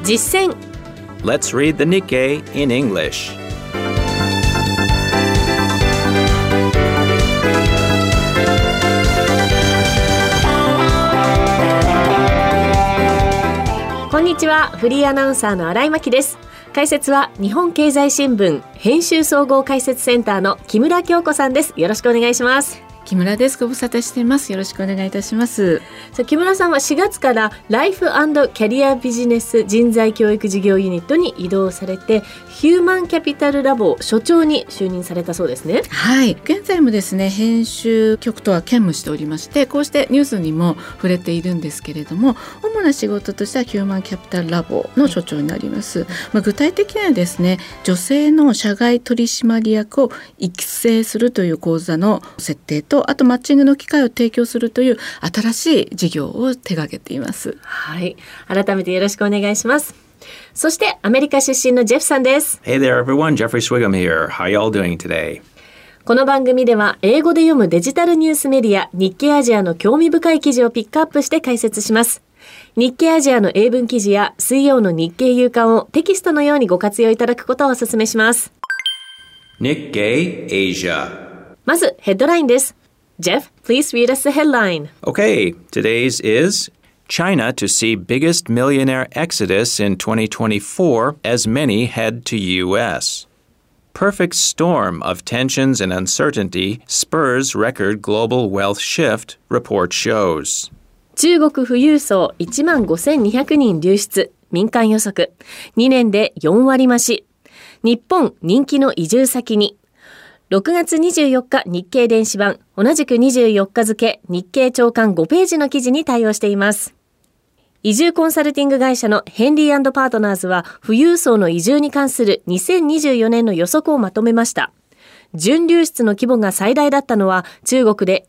実践。 Let's read the Nikkei in English. こんにちは、フリーアナウンサーの新井真希です。解説は日本経済新聞編集総合解説センターの木村京子さんです。よろしくお願いします。 木村です。ご無沙汰しています。よろしくお願いいたします。 木村さんは4月からライフ&キャリアビジネス人材教育事業ユニットに移動されて、ヒューマンキャピタルラボ所長に就任されたそうですね。 はい、現在もですね、編集局とは兼務しておりまして、こうしてニュースにも触れているんですけれども、主な仕事としてはヒューマンキャピタルラボの所長になります。具体的にはですね、女性の社外取締役を育成するという講座の設定と、あとマッチングの機会を提供するという新しい事業を手掛けています。 はい、改めてよろしくお願いします。そしてアメリカ出身のジェフさんです。 Hey there everyone, Jeffrey Swigum here. How y'all doing today? この番組では英語で読むデジタルニュースメディア日経アジアの興味深い記事をピックアップして解説します。日経アジアの英文記事や水曜の日経夕刊をテキストのようにご活用いただくことをお勧めします。 Nikkei Asia. まずヘッドラインです。 Jeff, please read us the headline. Okay, today's is China to see biggest millionaire exodus in 2024 as many head to U.S. Perfect storm of tensions and uncertainty spurs record global wealth shift, report shows. 中国富裕層15,200人流出、民間予測。2年で4割増し。日本人気の移住先に。6月24日日経電子版、同じく24日付日経朝刊5ページの記事に対応しています。移住コンサルティング会社のヘンリー&パートナーズは富裕層の移住に関する2024年の予測をまとめました。純流出の規模が最大だったのは中国で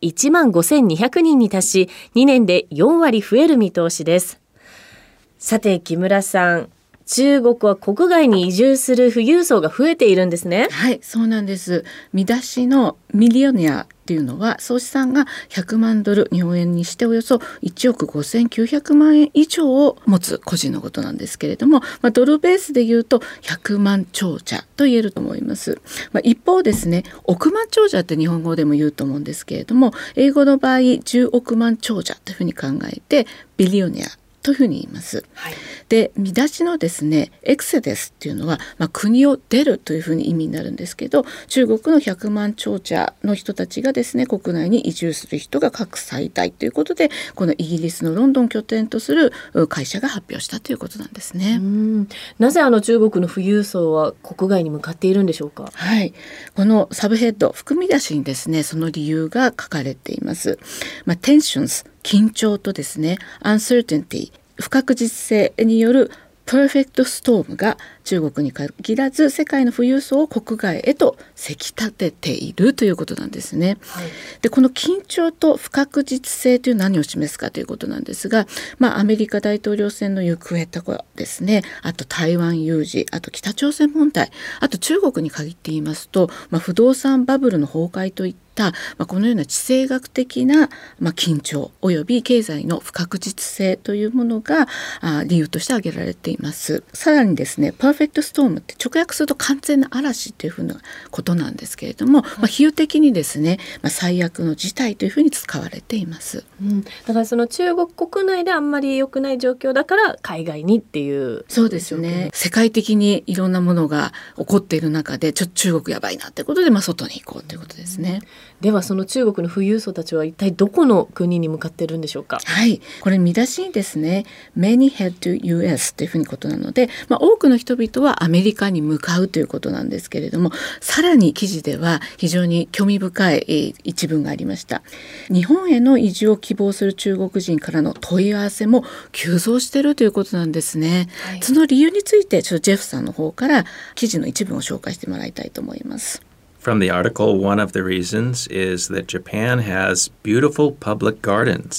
15,200人に達し、2年で4割増える見通しです。さて木村さん、中国は国外に移住する富裕層が増えているんですね。 はい、そうなんです。見出しのミリオネアっていうのは総資産が100万ドル、日本円にしておよそ1億5900万円以上を持つ個人のことなんですけれども、ドルベースでいうと100万長者と言えると思います。一方ですね、億万長者って日本語でも言うと思うんですけれども、英語の場合10億万長者というふうに考えてビリオネアというふうに言います。はい、で見出しのですねエクセデスっていうのは、国を出るというふうに意味になるんですけど、中国の100万長者の人たちがですね国内に移住する人が過去最大ということで、このイギリスのロンドン拠点とする会社が発表したということなんですね。 なぜ中国の富裕層は国外に向かっているんでしょうか。 はい、このサブヘッド含み出しにですねその理由が書かれています。テンションズ、緊張とですねuncertainty、不確実性によるパーフェクトストームが中国に限らず世界の富裕層を国外へとせき立てているということなんですね。はい、でこの緊張と不確実性という何を示すかということなんですが、アメリカ大統領選の行方とかですね、あと台湾有事、あと北朝鮮問題、あと中国に限って言いますと、不動産バブルの崩壊といったこのような地政学的な緊張および経済の不確実性というものが理由として挙げられています。さらにですね、パーフェクトストームって直訳すると完全な嵐というふうなことなんですけれども、比喩的にですね、最悪の事態というふうに使われています。 だからその中国国内であんまり良くない状況だから海外にっていう。 そうですね、世界的にいろんなものが起こっている中で中国やばいなってことで、外に行こうということですね。 ではその中国の富裕層たちは一体どこの国に向かっているんでしょうか。 はい、これ見出しにですね Many head to US というふうにことなので、多くの人々はアメリカに向かうということなんですけれども、さらに記事では非常に興味深い一文がありました。日本への移住を希望する中国人からの問い合わせも急増しているということなんですね。はい、その理由についてジェフさんの方から記事の一文を紹介してもらいたいと思います。 From the article, one of the reasons is that Japan has beautiful public gardens.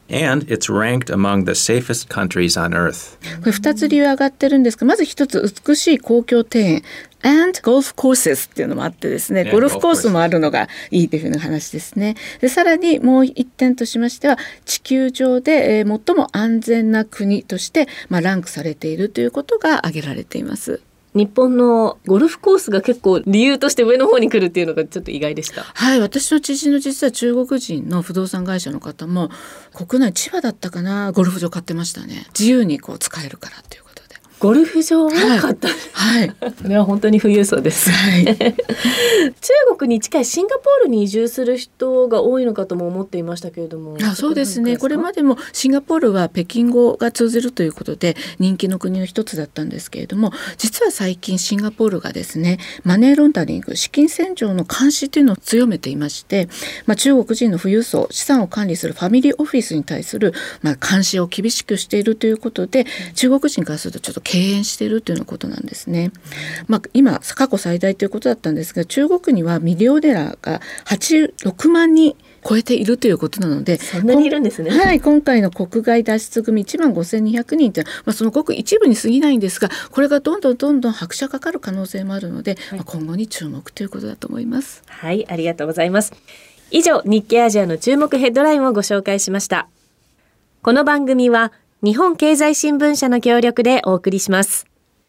And it's ranked among the safest countries on earth. これ2つ理由上がってるんですが、まず1つ美しい公共庭園 and golf courses っていうのもあってですね、ゴルフコースもあるのがいいというふうな話ですね。でさらにもう1点としましては、地球上で最も安全な国として、ランクされているということが挙げられています。 日本のゴルフコースが結構理由として上の方に来るっていうのがちょっと意外でした。 はい、私の知人の実は中国人の不動産会社の方も国内千葉だったかな、ゴルフ場買ってましたね。自由に使えるからっていうことで。 ゴルフ場を買った、 はい、 これは本当に富裕層です、はい、中国に近いシンガポールに移住する人が多いのかとも思っていましたけれども。 そうですね、これまでもシンガポールは北京語が通じるということで人気の国の一つだったんですけれども、実は最近シンガポールがですね、マネーロンダリング、資金洗浄の監視というのを強めていまして、中国人の富裕層、資産を管理するファミリーオフィスに対する監視を厳しくしているということで、中国人からするとちょっと敬遠しているというようなことなんですね。今過去最大ということだったんですが、中国にはミリオネラーが86万人超えているということなので、 そんなにいるんですね。 はい、今回の国外脱出組15,200人というのは、そのごく一部に過ぎないんですが、これがどんどん拍車かかる可能性もあるので、今後に注目ということだと思います。 はい、ありがとうございます。以上、日経アジアの注目ヘッドラインをご紹介しました。この番組は日本経済新聞社の協力でお送りします。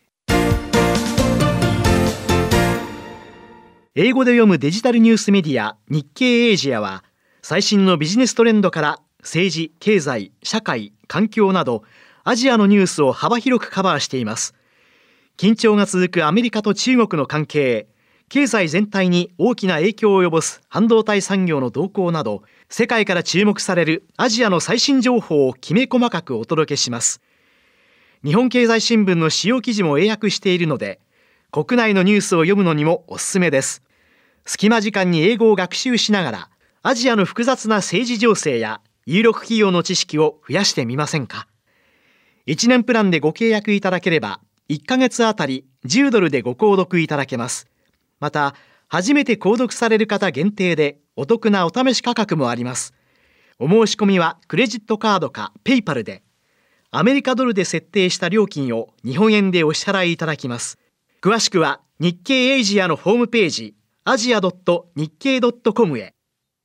英語で読むデジタルニュースメディア日経エイジアは、最新のビジネストレンドから政治、経済、社会、環境などアジアのニュースを幅広くカバーしています。緊張が続くアメリカと中国の関係、経済全体に大きな影響を及ぼす半導体産業の動向など、世界から注目されるアジアの最新情報をきめ細かくお届けします。日本経済新聞の主要記事も英訳しているので、国内のニュースを読むのにもおすすめです。隙間時間に英語を学習しながら、アジアの複雑な政治情勢や有力企業の知識を増やしてみませんか。1年プランでご契約いただければ、1ヶ月あたり$10でご購読いただけます。また、初めて購読される方限定でお得なお試し価格もあります。お申し込みはクレジットカードかペイパルで、アメリカドルで設定した料金を日本円でお支払いいただきます。詳しくは日経エイジアのホームページ、asia.nikkei.com へ。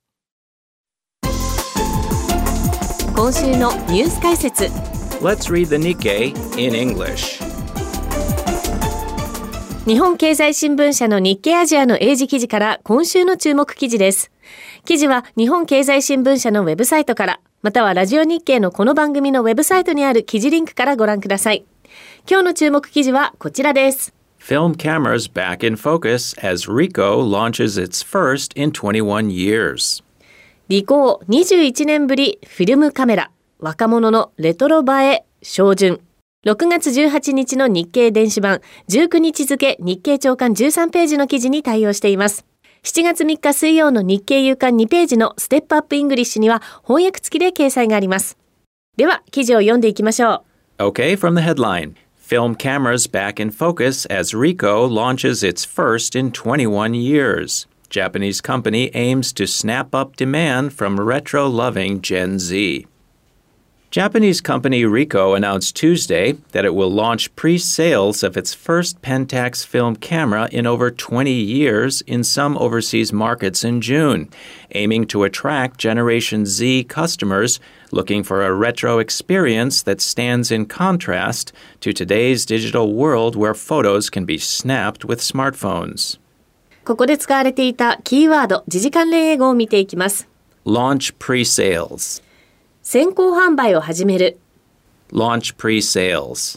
今週のニュース解説。 Let's read the Nikkei in English. 日本経済新聞社の日経アジアの英字記事から今週の注目記事です。記事は日本経済新聞社のウェブサイトから、またはラジオ日経のこの番組のウェブサイトにある記事リンクからご覧ください。今日の注目記事はこちらです。 Film cameras back in focus as Ricoh launches its first in 21 years. リコー21年ぶりフィルムカメラ、若者のレトロ映え照準。6月18日の日経電子版、19日付日経朝刊13ページの記事に対応しています。7月3日水曜の日経夕刊2ページのステップアップイングリッシュには翻訳付きで掲載があります。では記事を読んでいきましょう。 Okay, from the headline. Film cameras back in focus as Ricoh launches its first in 21 years. Japanese company aims to snap up demand from retro-loving Gen Z. Japanese company Ricoh announced Tuesday that it will launch pre-sales of its first Pentax film camera in over 20 years in some overseas markets in June, aiming to attract Generation Z customers looking for a retro experience that stands in contrast to today's digital world where photos can be snapped with smartphones. ここで使われていたキーワード、時事関連英語を見ていきます。 Launch pre-sales. 先行販売を始める。 Launch pre-sales.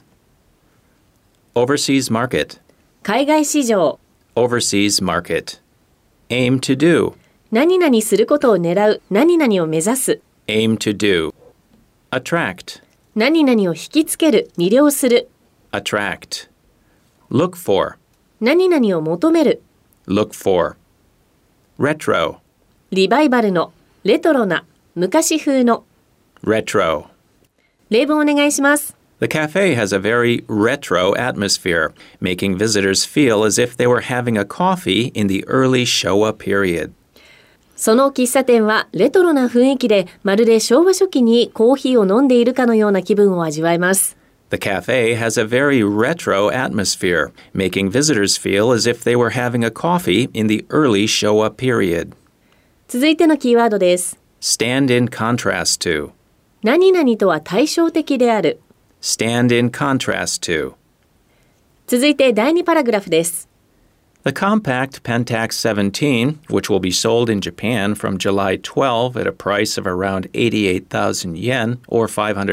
Overseas market. 海外市場。 Overseas market. Aim to do. 何々することを狙う、何々を目指す。 Aim to do. Attract. 何々を引きつける、魅了する。 Attract. Look for. 何々を求める。 Look for. Retro. リバイバルの、レトロな、昔風の。 Retro. 例文お願いします。 The cafe has a very retro atmosphere, making visitors feel as if they were having a coffee in the early Showa period. その喫茶店はレトロな雰囲気で、まるで昭和初期にコーヒーを飲んでいるかのような気分を味わえます。 The cafe has a very retro atmosphere, making visitors feel as if they were having a coffee in the early Showa period. 続いてのキーワードです。 Stand in contrast to. 何々とは対照的である。 Stand in contrast to. 続いて第2パラグラフです。 The compact Pentax 17, which will be sold in Japan from July 12 at a price of around 88,000 yen or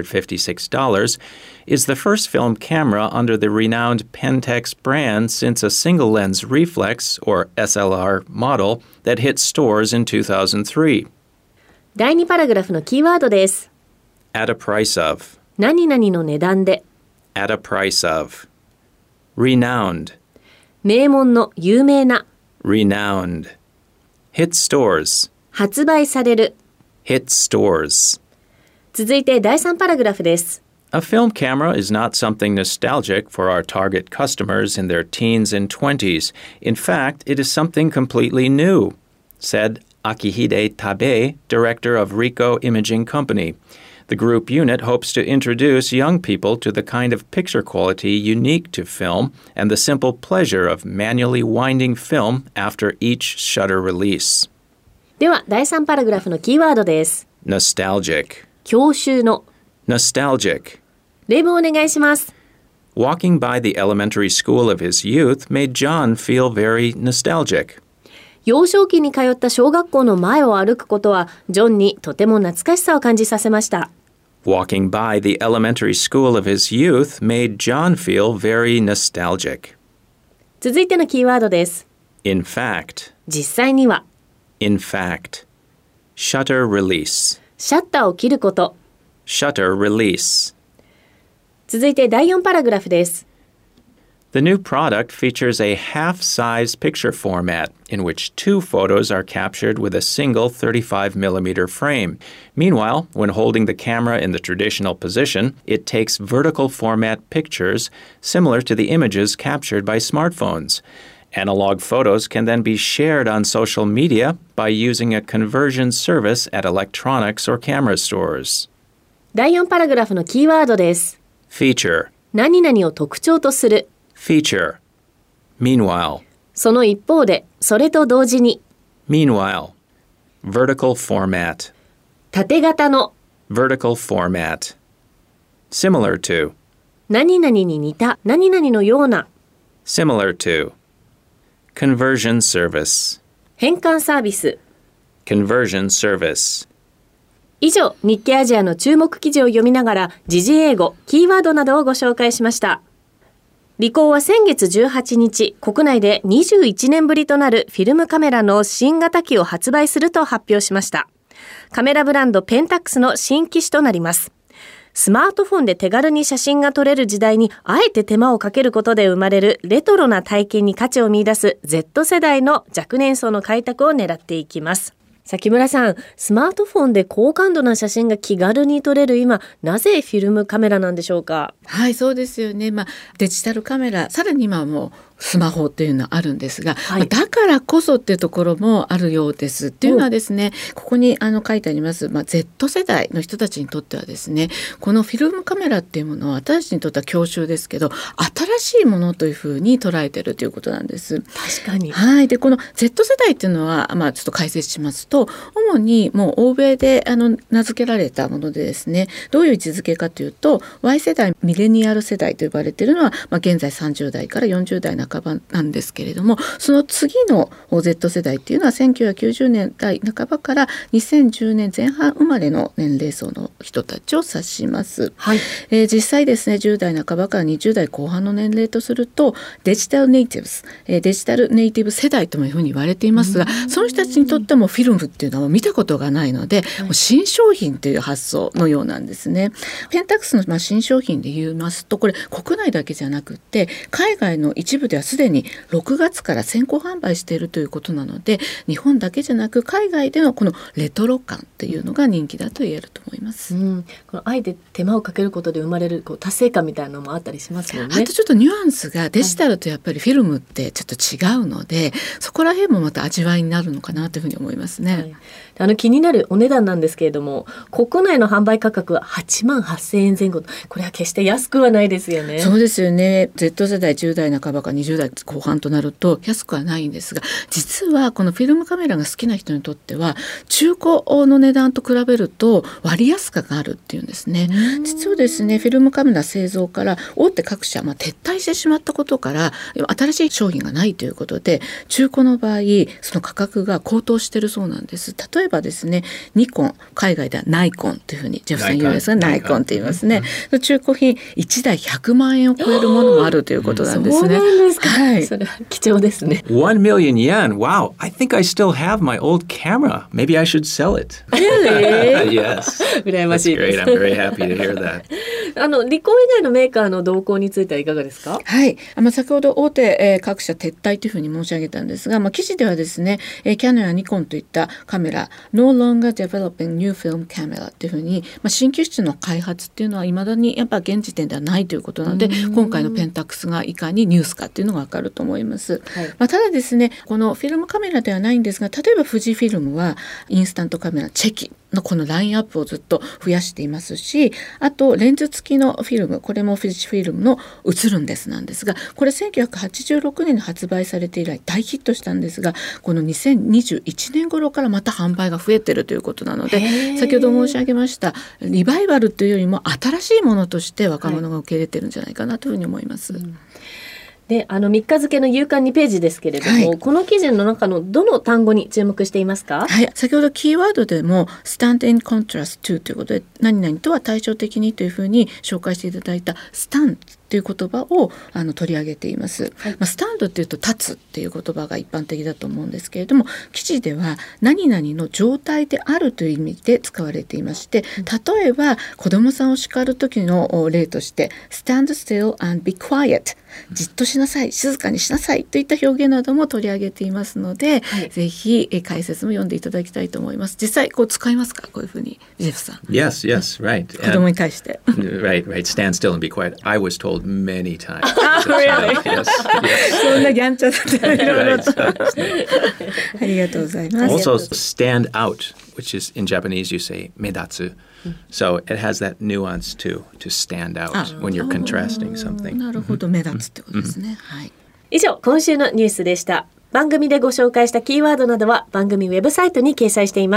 $556, is the first film camera under the renowned Pentax brand since a single-lens reflex, or SLR, model that hit stores in 2003. 第2パラグラフのキーワードです。 At a price of. 何々の値段で。 At a price of. Renowned. 名門の有名な。 Renowned. Hit stores. 発売される。 Hit stores. 続いて第3パラグラフです。 A film camera is not something nostalgic for our target customers in their teens and 20s. In fact, it is something completely new, said Akihide Tabe, director of Ricoh Imaging Company. The group unit hopes to introduce young people to the kind of picture quality unique to film and the simple pleasure of manually winding film after each shutter release. では第3パラグラフのキーワードです。 Nostalgic. 郷愁の。 Nostalgic. 例文お願いします。 Walking by the elementary school of his youth made John feel very nostalgic. 幼少期に通った小学校の前を歩くことは、ジョンにとても懐かしさを感じさせました。 Walking by the elementary school of his youth made John feel very nostalgic. 続いてのキーワードです。 In fact. 実際には。 In fact. Shutter release. シャッターを切ること。 Shutter release. 続いて第4パラグラフです。 The new product features a half-size picture format in which two photos are captured with a single 35mm frame. Meanwhile, when holding the camera in the traditional position, it takes vertical format pictures similar to the images captured by smartphones. Analog photos can then be shared on social media by using a conversion service at electronics or camera stores. 第4パラグラフのキーワードです。 Feature. 何々を特徴とする。 Feature. Meanwhile. その一方で、それと同時に。 Meanwhile. Vertical format. 縦型の。 Vertical format. Similar to. 何々に似た、何々のような。 Similar to. Conversion service. 変換サービス。 Conversion service. 以上、日経アジアの注目記事を読みながら、時事英語、キーワードなどをご紹介しました。リコーは先月18日、国内で21年ぶりとなるフィルムカメラの新型機を発売すると発表しました。カメラブランドペンタックスの新機種となります。スマートフォンで手軽に写真が撮れる時代に、あえて手間をかけることで生まれるレトロな体験に価値を見出す Z 世代の若年層の開拓を狙っていきます。木村さん、スマートフォンで高感度な写真が気軽に撮れる今、なぜフィルムカメラなんでしょうか？ はい、そうですよね。デジタルカメラ、さらに今はもうスマホっていうのはあるんですが、 はい、 だからこそっていうところもあるようです。っていうのはですね、ここに書いてあります、Z 世代の人たちにとってはですね、このフィルムカメラっていうものは私たちにとっては郷愁ですけど、新しいものというふうに捉えているということなんです。 確かに。 はい。で、この Z 世代っていうのは、ちょっと解説しますと、主にもう欧米で名付けられたものでですね、どういう位置づけかというと、Y 世代、ミレニアル世代と呼ばれているのは、現在30代から40代半ばなんですけれども、その次の Z 世代っていうのは1990年代半ばから2010年前半生まれの年齢層の人たちを指します。 はい。 実際ですね、10代半ばから20代後半の年齢とすると、デジタルネイティブス、デジタルネイティブ世代というふうに言われていますが、その人たちにとってもフィルムっていうのは見たことがないので、もう新商品という発想のようなんですね。ペンタックスの新商品で言いますと、これ国内だけじゃなくて海外の一部ではすでに6月から先行販売しているということなので、日本だけじゃなく海外でのこのレトロ感っていうのが人気だと言えると思います。 このあえて手間をかけることで生まれる達成感みたいなのもあったりしますもんね。 あとちょっとニュアンスがデジタルとやっぱりフィルムってちょっと違うので、そこら辺もまた味わいになるのかなというふうに思いますね。 気になるお値段なんですけれども、国内の販売価格は88,000円前後。これは決して安くはないですよね。 そうですよね。 Z 世代10代半ばか20代後半となると安くはないんですが、実はこのフィルムカメラが好きな人にとっては中古の値段と比べると割安価があるっていうんですね。実はですね、フィルムカメラ製造から大手各社、撤退してしまったことから新しい商品がないということで、中古の場合その価格が高騰しているそうなんです。例えばですね、ニコン、海外ではナイコンというふうにジェフさん言うんですが、ナイコンって言いますね。中古品1台100万円を超えるものもあるということなんですね。 そうなんですか。 はい、 それは貴重ですね。 1 million yen. Wow. I think I still have my old camera. Maybe I should sell it. Really? Yes. 羨ま That's しいです。 great. I'm very happy to hear that. リコン以外のメーカーの動向についてはいかがですか？ はい、先ほど大手、各社撤退というふうに申し上げたんですが、記事ではですね、キャノンやニコンといったカメラ No longer developing new film camera というふうに、新機種の開発っていうのは未だにやっぱ現時点ではないということなので、今回のペンタックスがいかにニュースかっていうのが分かると思います。ただですね、このフィルムカメラではないんですが、例えば富士フィルムはインスタントカメラチェキのこのラインアップをずっと増やしていますし、あとレンズ付きのフィルム、これも富士フィルムの映るんですなんですが、これ1986年に発売されて以来大ヒットしたんですが、この2021年頃からまた販売が増えているということなので、先ほど申し上げましたリバイバルというよりも新しいものとして若者が受け入れてるんじゃないかなというふうに思います。 で、3日付の夕刊2ページですけれども、この記事の中のどの単語に注目していますか？ はい、先ほどキーワードでも stand in contrast to ということで、何々とは対照的にというふうに紹介していただいた standという言葉を取り上げています。スタンドっていうと立つっていう言葉が一般的だと思うんですけれども、記事では何々の状態であるという意味で使われていまして、例えば子どもさんを叱る時の例として stand still and be quiet、 じっとしなさい、静かにしなさいといった表現なども取り上げていますので、ぜひ解説も読んでいただきたいと思います。実際使いますか、こういうふうにジェフさん。 Yes, right. 子供に対して。 Right. Stand still and be quiet. I was told many times. Really? Yes. そんなギャンチャだったらいろいろとありがとうございます。 Also, stand out, which is in Japanese you say medatsu. So it has that nuance to stand out when you're contrasting something. なるほど、目立つってことですね。はい。 以上、今週のニュースでした。番組でご紹介したキーワードなどは番組ウェブサイトに掲載しています。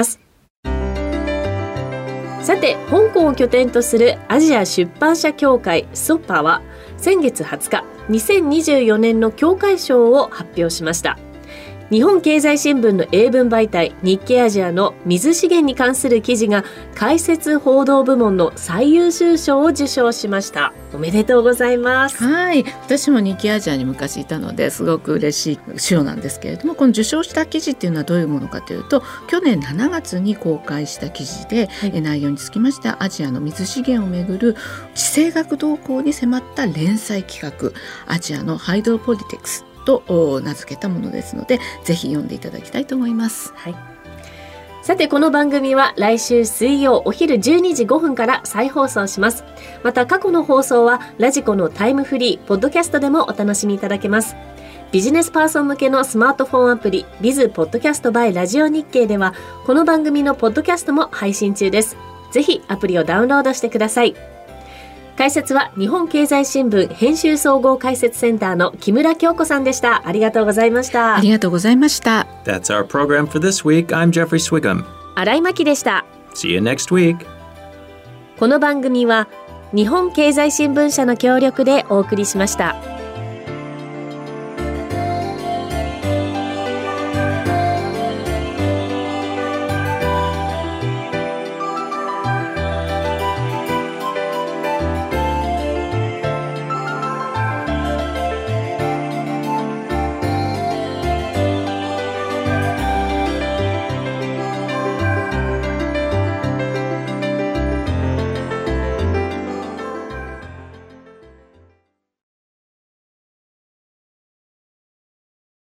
さて、香港を拠点とするアジア出版社協会SOPAは先月20日、2024年の協会賞を発表しました。日本経済新聞の英文媒体日経アジアの水資源に関する記事が解説報道部門の最優秀賞を受賞しました。おめでとうございます。 はい、私も日経アジアに昔いたのですごく嬉しい賞なんですけれども、この受賞した記事っていうのはどういうものかというと、去年7月に公開した記事で、内容につきましてアジアの水資源をめぐる地政学動向に迫った連載企画、アジアのハイドロポリティクスと名付けたものですので、ぜひ読んでいただきたいと思います。 はい、さて、この番組は来週水曜お昼12時5分から再放送します。また過去の放送はラジコのタイムフリーポッドキャストでもお楽しみいただけます。ビジネスパーソン向けのスマートフォンアプリ Biz ポッドキャスト by ラジオ日経ではこの番組のポッドキャストも配信中です。ぜひアプリをダウンロードしてください。解説は日本経済新聞編集総合解説センターの木村京子さんでした。ありがとうございました。 ありがとうございました。 That's our program for this week. I'm Jeffrey Swigum. 新井真希でした。 See you next week. この番組は日本経済新聞社の協力でお送りしました。